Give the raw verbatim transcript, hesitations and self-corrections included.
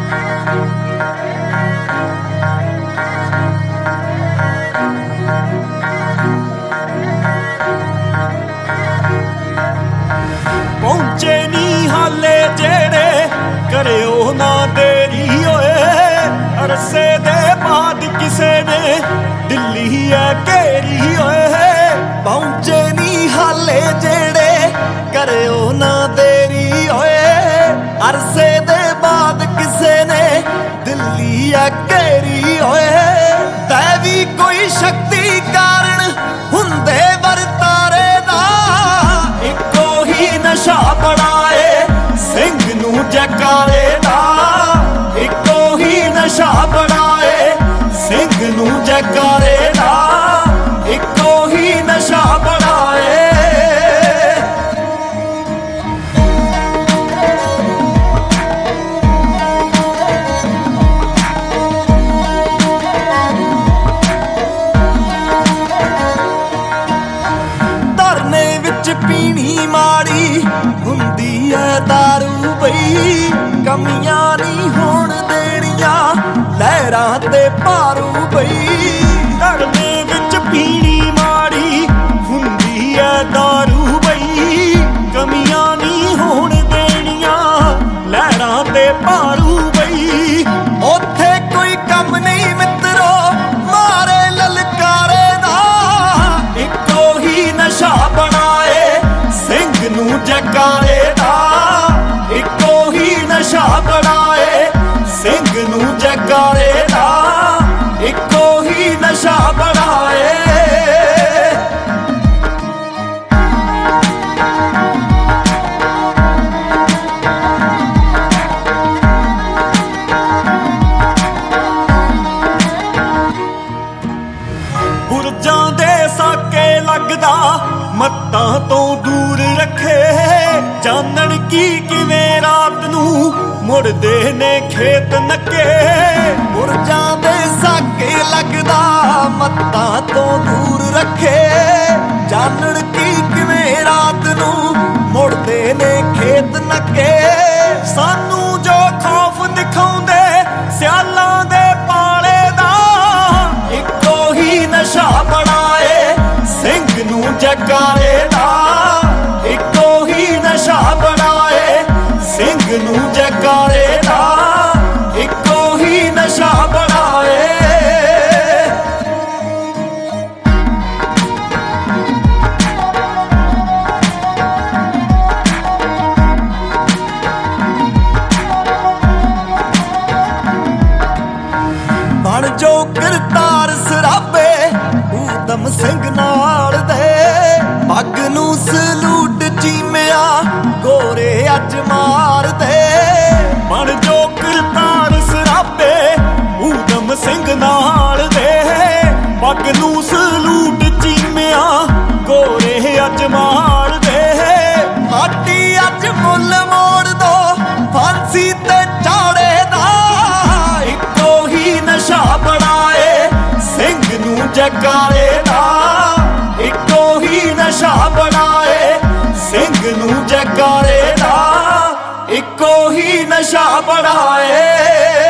पहुंचे नी हाले जेड़े करियो ना देरी होए, अरसे दे बाद किसे ने दिल्ली है घेरी होए। पहुंचे नी हाले जेड़े करियो ना देरी होए, अरसे दे बाद किसे ने दिल्ली है घेरी होए। दैवी कोई शक्ति कारण हुंदे वरतारे दा, इको ही नशा बनाए सिंह नू जकारे दा, इको ही नशा बनाए सिंह नू जकारे दा, इको ही नशा बनाए। धरने विच पीनी माड़ी हुंदी है दारू बई, कमियां नहीं होण देणियां लहरां ते भारू बई। धरने विच पीनी माड़ी हुंदी है दारू बई, कमियां नहीं होण देणियां लहरां ते भारू बई। ओथे कोई कम नहीं मित्रो मारे ललकारे दा, इको ही नशा बनाए सिंह नू जकारे दा, इको ही नशा बनाए सिंह नू जकारे दा, इको ही नशा बनाए। बुरजां दे साके लगदा मत्तां तो दूर रखे, जानन की किवें रात नू मुड़दे ने खेत नके। बुरजां दे साके लगदा मत्तां तो दूर रखे, जानन की किवें रात नू मुड़दे ने खेत नके। सानू जो खौफ दिखाउंदे सियालां दे पाले दा, इको ही नशा बनाए सिंह नू जकारे दा, इको ही नशा बनाए सिंह नू जकारे दा, इको ही नशा बनाए। बन जो करतार सराबे ऊधम सिंह नाल दे, पग नू सलूट चीमिया गोरे अज मार दे। बन जो करतार सराबे ऊधम सिंह नाल दे, पग नू सलूट चीमिया गोरे अज मार दे। माटी अज मुल मोड़ दो फांसी ते चाड़े दा, इको ही नशा बनाए सिंह नू जकारे दा, इको ही नशा बनाए सिंह नू जकारे दा, इको ही नशा बनाए।